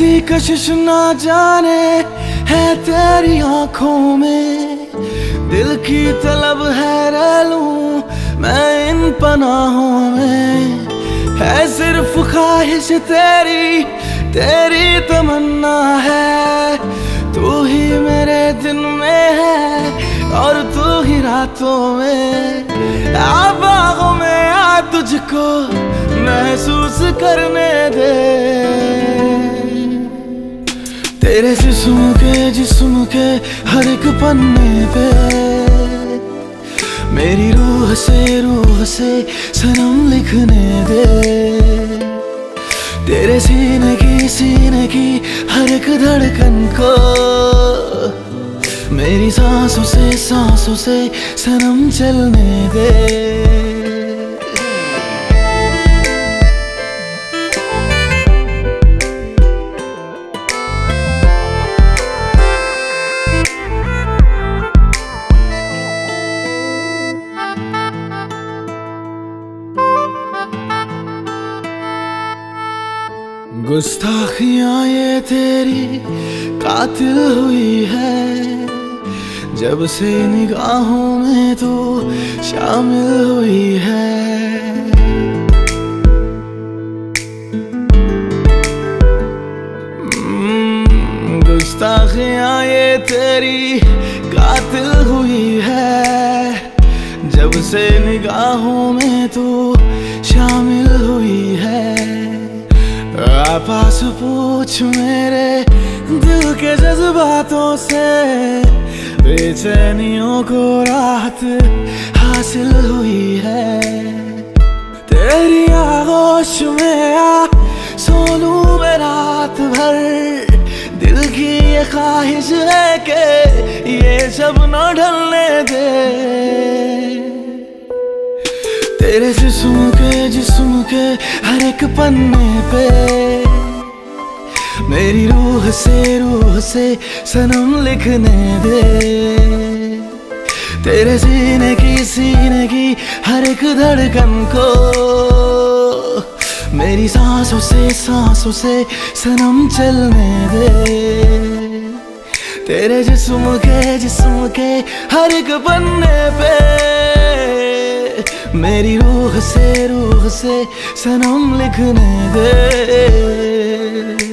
कैसी कशिश ना जाने है तेरी आंखों में, दिल की तलब है रह लूं मैं इन पनाहों में। है सिर्फ ख्वाहिश तेरी, तेरी तमन्ना है, तू ही मेरे दिन में है और तू ही रातों में। आ बागों में आ तुझको महसूस करने दे, तेरे जिस्म के हर एक पन्ने पे मेरी रूह से सनम लिखने दे। तेरे सीने की हर एक धड़कन को मेरी सांसों से सनम चलने दे। गुस्ताखियां ये तेरी कातिल हुई है, जब से निगाहों में तू शामिल हुई है। गुस्ताखियां ये तेरी कातिल हुई है, जब से निगाहों में तू शामिल हुई है। पास पूछ मेरे दिल के जज्बातों से, बेचैनियों को राहत हासिल हुई है। तेरी आगोश में आ सोलूं मैं रात भर, दिल की ये ख्वाहिश है कि ये सब न ढलने दे। तेरे जिस्म के हर एक पन्ने पे मेरी रूह से सनम लिखने दे। तेरे सीने की हर एक धड़कन को मेरी सांसों से सनम चलने दे। तेरे जिस्म के हर एक पन्ने पे मेरी रूह से सनम लिखने दे।